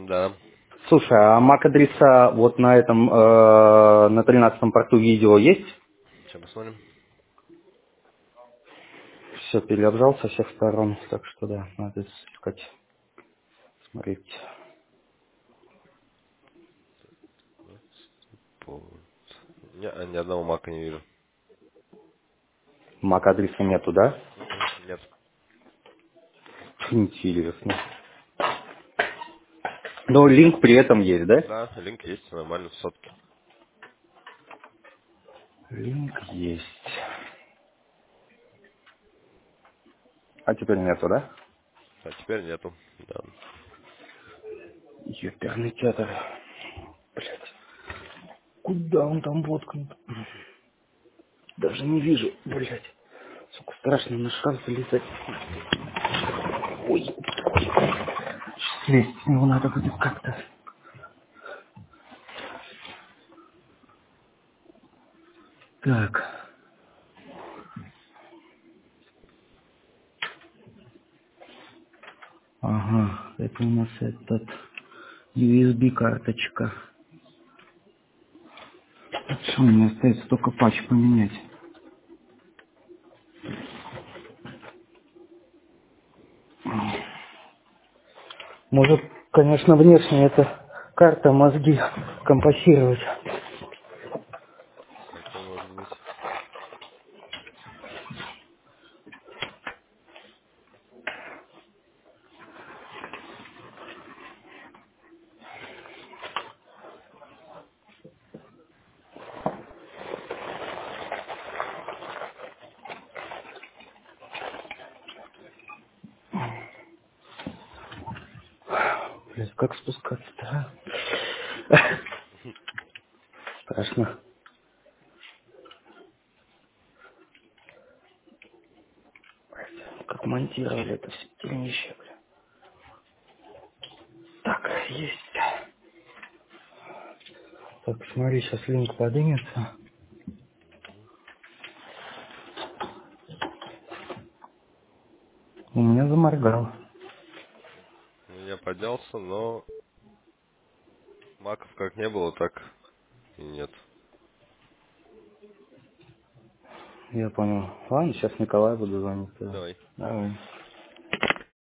Да. Слушай, а MAC-адреса вот на этом, на 13-м порту видео есть? Сейчас посмотрим. Все переобжал со всех сторон, так что да, надо искать, смотреть. По- ни одного мака не вижу. MAC-адреса нету, да? Нет. Интересно. Но линк при этом есть, да? Да, линк есть, нормально, в сотке. Линк есть. А теперь нету, да? А теперь нету. Да. Ёперный театр. Блять. Куда он там воткнут? Даже не вижу, блять. Сука, страшно на шкаф залезать. Ой. Слезть с него надо будет как-то. Так. Ага. Это у нас этот USB карточка. Что мне остается только патч поменять? Может, конечно, внешне эта карта мозги компасировать. Всякое может быть. Блядь, как спускаться-то, а? Страшно. Как монтировали это все дерьмище, бля. Так, есть. Так, смотри, сейчас линк поднимется. У меня заморгал. У меня поднялся, но маков как не было, так и нет. Я понял. Ладно, сейчас Николай буду звонить. Да. Давай. Давай.